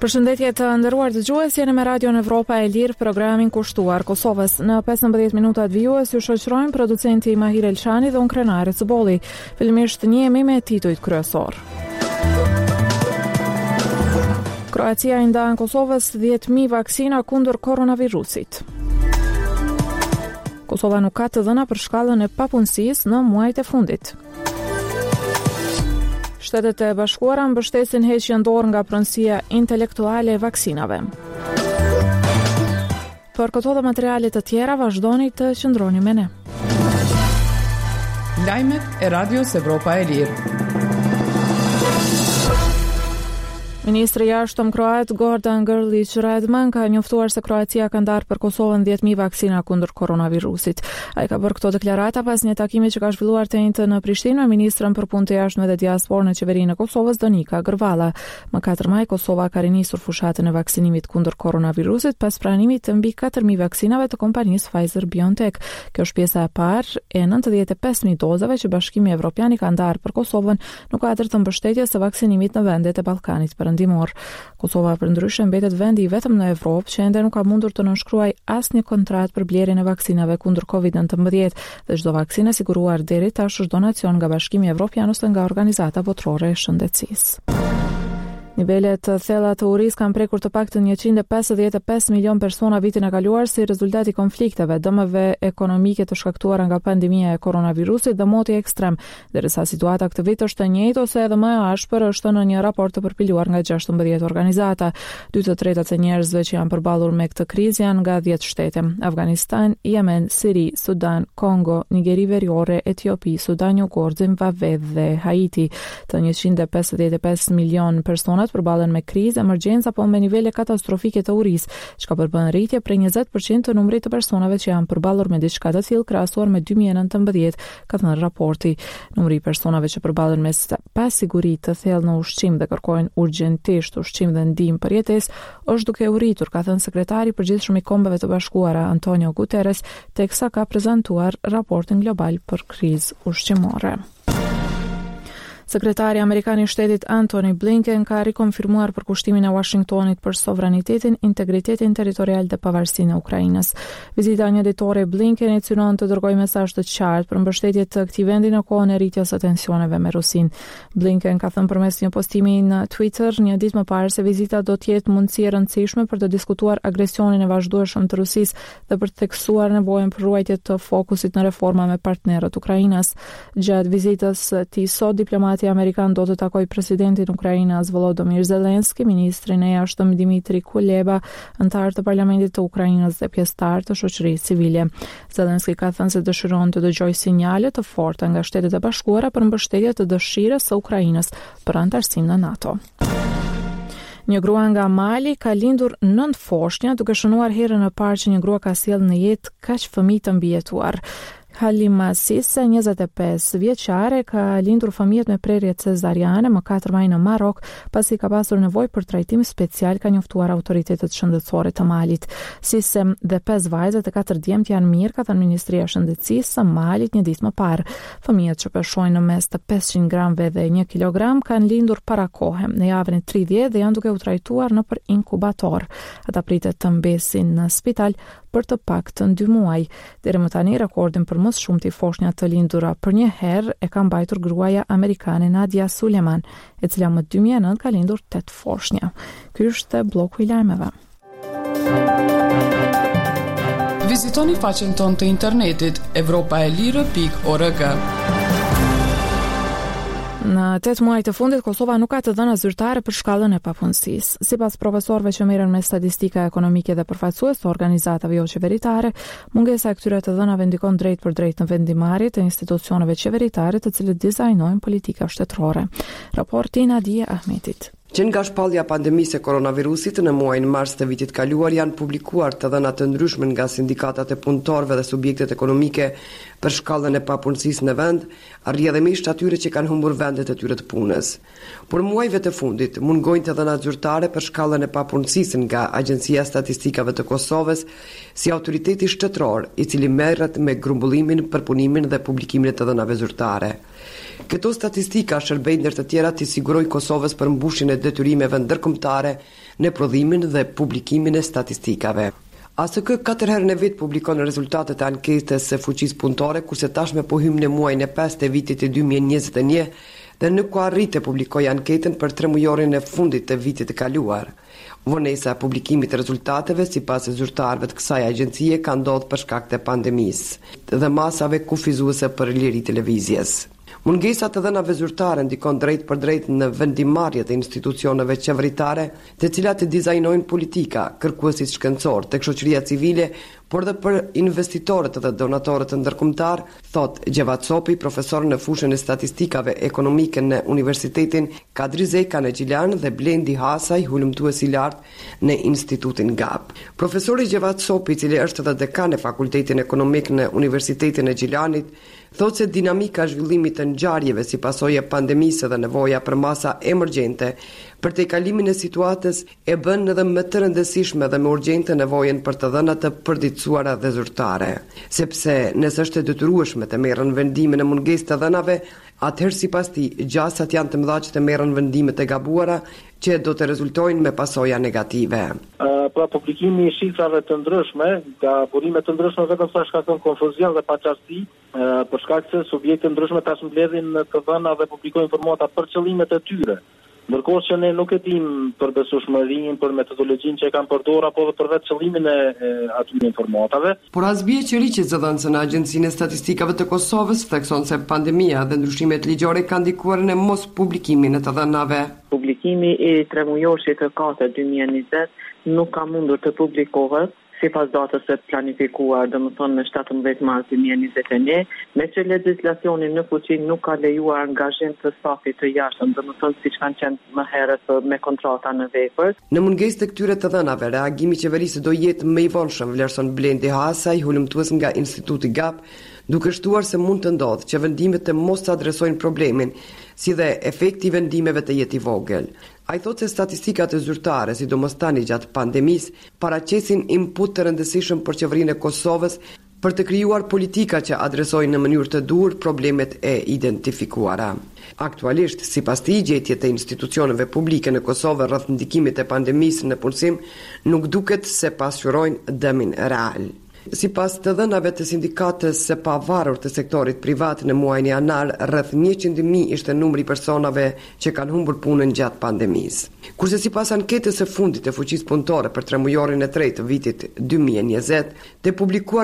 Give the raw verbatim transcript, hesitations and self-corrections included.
Përshëndetje të nderuar dëgjues, jeni me Radion Evropa e Lirë, programin kushtuar Kosovës. Në pesëmbëdhjetë minutat vijues ju shoqërojmë producenti Mahir Elçani dhe unë Krenare Cëbolli. Fillimisht njihemi me titujt kryesor. Kroacia i ndan Kosovës dhjetë mijë vaksina kundër koronavirusit. Kosova nuk ka të dhëna për shkallën e papunësisë në muajt e fundit. Shtetet e Bashkuara mbështesin heqjen dorë nga pronësia intelektuale e vaksinave. Për këto dhe materiale të tjera vazhdoni të qëndroni me ne. Lajmet e Radios Evropa e Lirë. Ministri i jashtëm kroat Gordan Grlić Radman ka njoftuar se Kroacia ka ndarë për Kosovën dhjetë mijë vaksina kundër koronavirusit. Ai ka bërë këto deklarata pas një takimi që ka zhvilluar të njëjtën në Prishtinë me ministrën për punë të jashtme dhe diasporën e qeverinë e Kosovës Donika Grvala. Më katër maj Kosova ka rinisur fushatën e vaksinimit kundër koronavirusit pas pranimit të mbi katër mijë vaksinave të kompanisë Pfizer-BioNTech. Kjo është pjesa e parë e nëntëdhjetë e pesë mijë dozave që Bashkimi Evropian i ka ndarë për Kosovën në kuadër të mbështetjes së vaksinimit në vendet e Ballkanit Perëndimor. Kosova përndryshe mbetet vendi i vetëm në Evropë që ende nuk ka mundur të nënshkruaj asnjë kontratë për blerjen e vaksinave kundër kovid nineteen dhe çdo vaksinë e siguruar deri tash është donacion nga Bashkimi Evropian ose nga Organizata Botërore e Shëndetësisë. Nivelet të thella të urisë kanë prekur të paktën njëqind e pesëdhjetë e pesë milion persona vitin e kaluar si rezultati i konflikteve, dëmeve ekonomike të shkaktuara nga pandemia e koronavirusit dhe moti ekstrem, derisa situata këtë vit është e njëjtë ose edhe më e ashpër, është në një raport të përpiluar nga gjashtëmbëdhjetë organizata. Dy të tretat e njerëzve që janë përballur me këtë krizë janë nga dhjetë shtete: Afganistan, Yemen, Siri, Sudan, Kongo, Nigeri Veriore, Etiopi, Sudan Jugor, Zimbabwe dhe Haiti. Të njëqind e pesëdhjetë e pesë milion persona përballen me krizë, emergjencë apo me nivele katastrofike të urisë, çka përbën rritje prej njëzet përqind të numrit të personave që janë përballur me diçka të tillë krahasuar me dy mijë e nëntëmbëdhjetë, ka thënë raporti. Numri i personave që përballen me pasiguri të thellë në ushqim dhe kërkojnë urgjentisht ushqim dhe ndihmë për jetesë është duke u rritur, ka thënë sekretari i përgjithshëm i Kombeve të Bashkuara Antonio Guterres, teksa ka prezantuar raportin global për krizë ushqimore. Sekretari Amerikan i Shtetit Antony Blinken ka rikonfirmuar përkushtimin e Washingtonit për sovranitetin, integritetin territorial dhe pavarësinë e Ukrainës. Vizita një ditore e Blinkenit synon të dërgojë mesazh të qartë për mbështetje të këtij vendi në kohën e rritjes së tensioneve me Rusinë. Blinken ka thënë përmes një postimi në Twitter një ditë më parë se vizita do të jetë mundësi e rëndësishme për të diskutuar agresionin e vazhdueshëm të Rusisë dhe për të theksuar nevojën për ruajtje të fokusit në reforma me partnerët Ukrainës. Gjatë vizitës së tij sot diplomati Amerikan do të takoj presidentin Ukrainës Volodymyr Zelensky, ministrin e jashtëm Dmitry Kuleba, antar të parlamentit të Ukrainës dhe pjesëtar të shoqërisë civile. Zelensky ka thënë se dëshiron të dëgjojë sinjale të forta nga Shtetet e Bashkuara për mbështetje të dëshirës së Ukrainës për antarësim në NATO. Një grua nga Mali ka lindur nënt foshnja, duke shënuar herën e parë që një grua ka sjellë në jetë kaq fëmijë të mbijetuar. Halima Sisse, njëzet e pesë vjeçare, ka lindur fëmijët me prerje cezariane më katër maj në Marok, pasi ka pasur nevojë për trajtim special, ka njoftuar autoritetet shëndetësore të Malit. Sisse dhe pesë vajzat e katër djemt janë mirë, ka thënë Ministria e Shëndetësisë së Malit një ditë më parë. Fëmijët që peshojnë në mes të pesëqind gramëve dhe një kilogram kanë lindur para kohe në javën e tridhjetë dhe janë duke u trajtuar nëpër inkubator. Ata pritet të mbesin në spital për të paktën dy muaj. Deri më tani rekordin për mos shumti foshnja të lindura për një herë e ka mbajtur gruaja amerikane Nadia Suleman, e cila më dy mijë e nëntë ka lindur tetë foshnja. Ky është bloku i lajmeve. Vizitoni faqen tonë të internetit evropa e lirë pikë org. Në tetë muajt e fundit, Kosova nuk ka të dhëna zyrtare për shkallën e papunësisë. Sipas profesorëve që merren me statistika ekonomike dhe përfaqësues të organizatave jo qeveritare, mungesa e këtyre të dhënave ndikon drejt për drejt në vendimarrje të institucioneve qeveritare të cilët dizajnojnë politika shtetërore. Raporti Nadia Ahmetit. Që nga shpallja pandemisë e koronavirusit në muajin mars të vitit kaluar janë publikuar të dhëna të ndryshme nga sindikatat e punëtorëve dhe subjektet ekonomike për shkallën e papunësisë në vend, rrjedhimisht atyre që kanë humbur vendet e tyre të punës. Por muajve të fundit mungojnë të dhëna zyrtare për shkallën e papunësisë nga Agjencia e Statistikave të Kosovës si autoriteti shtetëror i cili merret me grumbullimin, përpunimin dhe publikimin e të dhënave zyrtare. Këto statistika shërbejnë ndër të tjera të sigurojnë Kosovës për mbushjen e detyrimeve ndërkombëtare në prodhimin dhe publikimin e statistikave. A S K katër herë në vit publikon rezultatet e anketës së fuqisë punëtore, kurse tashme po hym në muajin e pesë të vitit të dy mijë e njëzet e një dhe nuk ka arritë të publikojë anketën për tre mujorin e fundit të vitit të kaluar. Vonesa e publikimit të rezultateve sipas zyrtarëve të kësaj agjencie ka ndodhur për shkak të pandemisë dhe masave kufizuese për liri televizjes. Mungesa të dhënave zyrtare ndikon drejt për drejt në vendimarrjet e institucioneve qeveritare, të cilat dizajnojnë politika, kërkuesit shkencor tek shoqëria civile, por dhe për investitorët dhe donatorët ndërkombëtar, thot Gjevat Copi, profesor në fushën e statistikave ekonomike në Universitetin Kadri Zeka në Gjilan dhe Blendi Hasaj, hulumtues i lartë në Institutin G A P. Profesori Gjevat Copi, i cili është edhe dekan e Fakultetin Ekonomik në Universitetin e Gjilanit, thotë se dinamika e zhvillimit të ngjarjeve si pasojë e pandemisë dhe nevoja për masa emergjente për të kalimin e situatës e bën edhe më të rëndësishme dhe më urgjente nevojën për të dhëna të përditësuara dhe zyrtare. Sepse nëse është e detyrueshme të merren vendime në mungesë të dhënave, atëherë sipas tij gjasat janë të mëdha që të merren vendime të gabuara që do të rezultojnë me pasoja negative. Uh, pra publikimi i shifrave të ndryshme, nga burime të ndryshme vetëm sa shkakton konfuzion dhe paqartësi, uh, për shkak se subjekte ndryshme tash mbledhin të dhëna dhe publikojnë informata për qëllimet e tyre. Ndërkohë që ne nuk e dim për besueshmërinë, për metodologjinë që e kanë përdorur apo edhe për vetë qëllimin e, e atyre informative. Por as bie që riqet zëdhënëse në Agjencinë e Statistikave të Kosovës thekson se pandemia dhe ndryshimet ligjore kanë ndikuar në mos publikimin e të dhënave. Publikimi i tremujoshit të katër dy mijë e njëzet nuk ka mundur të publikohet sipas datës së planifikuar, domethënë në shtatëmbëdhjetë mars dy mijë e njëzet e një, me që legjislacioni në fuqi nuk ka lejuar angazhim të stafit të jashtëm, domethënë siç kanë qenë më herët me kontrata në vepër. Në mungesë të këtyre të dhënave, reagimi i qeverisë do jetë më i vonshëm, vlerëson Blendi Hasaj, hulumtues nga Instituti G A P, duke shtuar se mund të ndodhë që vendimet të mos të adresojnë problemin, si dhe efekti i vendimeve të jetë i vogël. Ai thotë se statistikat e zyrtare, sidomos tani gjatë pandemisë, paraqesin input të rëndësishëm për qeverinë e Kosovës për të krijuar politika që adresojnë në mënyrë të duhur problemet e identifikuara. Aktualisht, sipas tij, gjetjet e institucioneve publike në Kosovë rreth ndikimit të pandemisë në punësim nuk duket se pasqyrojnë dëmin real. Sipas të dhënave të sindikatës së pavarur të sektorit privat në muajin janar, rreth njëqind mijë ishte numri i personave që kanë humbur punën gjatë pandemisë. Kurse sipas anketës së fundit të fuqisë punëtore për tremujorin e tretë të vitit dy mijë e njëzet, të publikuar